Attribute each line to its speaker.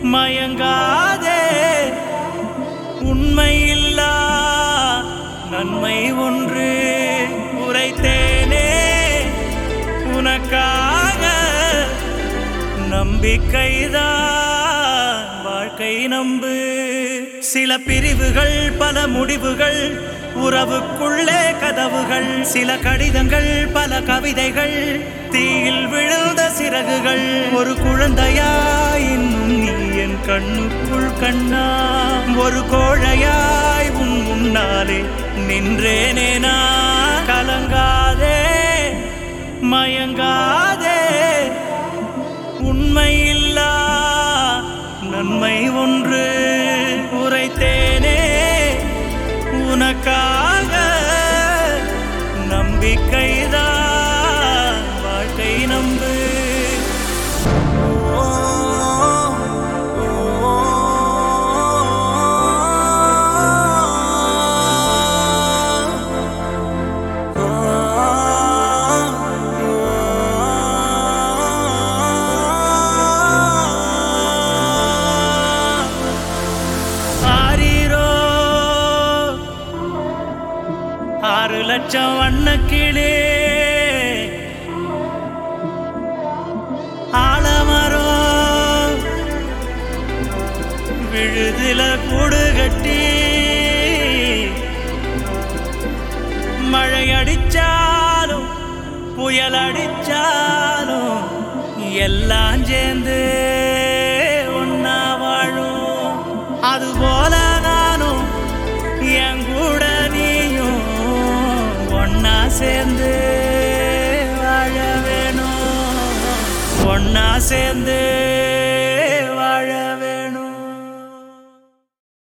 Speaker 1: மயங்காதே உண்மையில்லா நன்மை ஒன்று உரைத்தேனே உனக்காக நம்பிக்கைதான் வாழ்க்கை நம்பு சில பிரிவுகள் பல முடிவுகள் உறவுக்குள்ளே கதவுகள் சில கடிதங்கள் பல கவிதைகள் தீயில் விழுந்த சிறகுகள் ஒரு குழந்தையாய் இன்னும் நீ என் கண்ணுக்குள் கண்ணா ஒரு கோழையாய் உன் முன்னாலே நின்றேனே நான் கலங்காதே மயங்காதே உண்மையில்லா நன்மை ஒன்று உரைத்தேனே உனக்காக நம்பிக்கைதான் வாழ்க்கை நம்பு ஆறு லட்சம் வண்ணக்கிளே ஆலமரம் விழுதில கூடு கட்டி மழை அடிச்சாலும் புயல் அடிச்சாலும் எல்லாம் சேர்ந்து ஒன்னா வாழும் அதுபோல நானும் என் கூட ஒன்னா சேர்ந்து வாழ வேணும் ஒன்னா சேர்ந்து